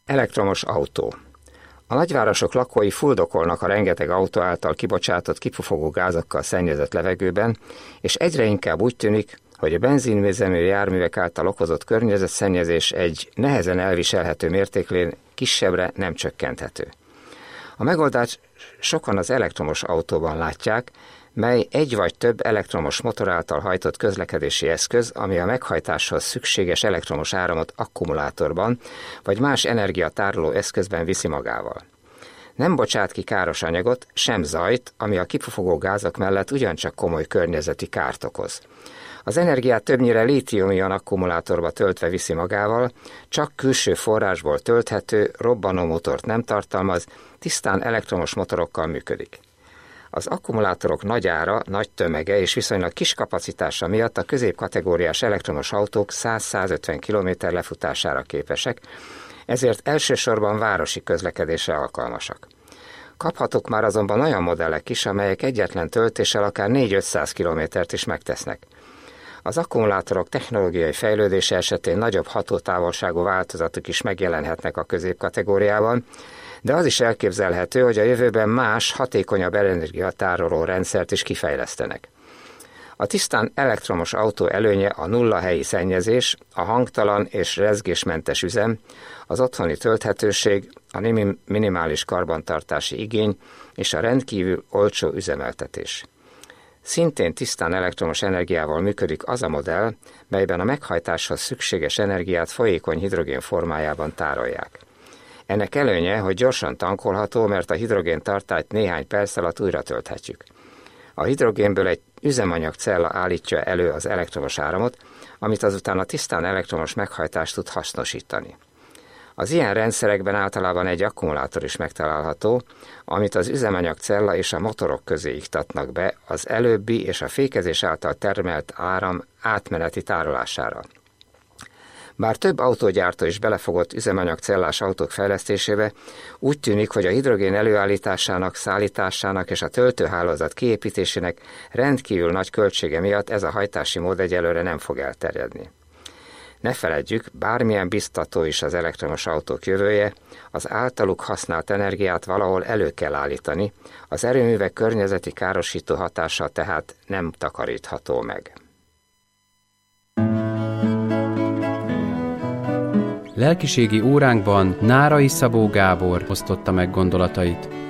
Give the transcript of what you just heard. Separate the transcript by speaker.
Speaker 1: Elektromos autó. A nagyvárosok lakói fuldokolnak a rengeteg autó által kibocsátott kipufogó gázokkal szennyezett levegőben, és egyre inkább úgy tűnik, hogy a benzinüzemű járművek által okozott környezetszennyezés egy nehezen elviselhető mértékén kisebbre nem csökkenthető. A megoldást sokan az elektromos autóban látják, mely egy vagy több elektromos motor által hajtott közlekedési eszköz, ami a meghajtáshoz szükséges elektromos áramot akkumulátorban vagy más energiatároló eszközben viszi magával. Nem bocsát ki káros anyagot, sem zajt, ami a kipufogó gázok mellett ugyancsak komoly környezeti kárt okoz. Az energiát többnyire lítium-ion akkumulátorba töltve viszi magával, csak külső forrásból tölthető, robbanómotort nem tartalmaz, tisztán elektromos motorokkal működik. Az akkumulátorok nagy ára, nagy tömege és viszonylag kis kapacitása miatt a középkategóriás elektromos autók 100-150 km lefutására képesek, ezért elsősorban városi közlekedésre alkalmasak. Kaphatók már azonban olyan modellek is, amelyek egyetlen töltéssel akár 400-500 kilométert is megtesznek. Az akkumulátorok technológiai fejlődése esetén nagyobb hatótávolságú változatok is megjelenhetnek a középkategóriában, de az is elképzelhető, hogy a jövőben más, hatékonyabb energiatároló rendszert is kifejlesztenek. A tisztán elektromos autó előnye a nulla helyi szennyezés, a hangtalan és rezgésmentes üzem, az otthoni tölthetőség, a minimális karbantartási igény és a rendkívül olcsó üzemeltetés. Szintén tisztán elektromos energiával működik az a modell, melyben a meghajtáshoz szükséges energiát folyékony hidrogén formájában tárolják. Ennek előnye, hogy gyorsan tankolható, mert a hidrogén tartályt néhány perc alatt újra tölthetjük. A hidrogénből egy üzemanyagcella állítja elő az elektromos áramot, amit azután a tisztán elektromos meghajtást tud hasznosítani. Az ilyen rendszerekben általában egy akkumulátor is megtalálható, amit az üzemanyagcella és a motorok közé iktatnak be az előbbi és a fékezés által termelt áram átmeneti tárolására. Bár több autógyártó is belefogott üzemanyagcellás autók fejlesztésébe, úgy tűnik, hogy a hidrogén előállításának, szállításának és a töltőhálózat kiépítésének rendkívül nagy költsége miatt ez a hajtási mód egyelőre nem fog elterjedni. Ne feledjük, bármilyen biztató is az elektromos autók jövője, az általuk használt energiát valahol elő kell állítani, az erőművek környezeti károsító hatása tehát nem takarítható meg.
Speaker 2: Lelkiségi óránkban Nárai Szabó Gábor osztotta meg gondolatait.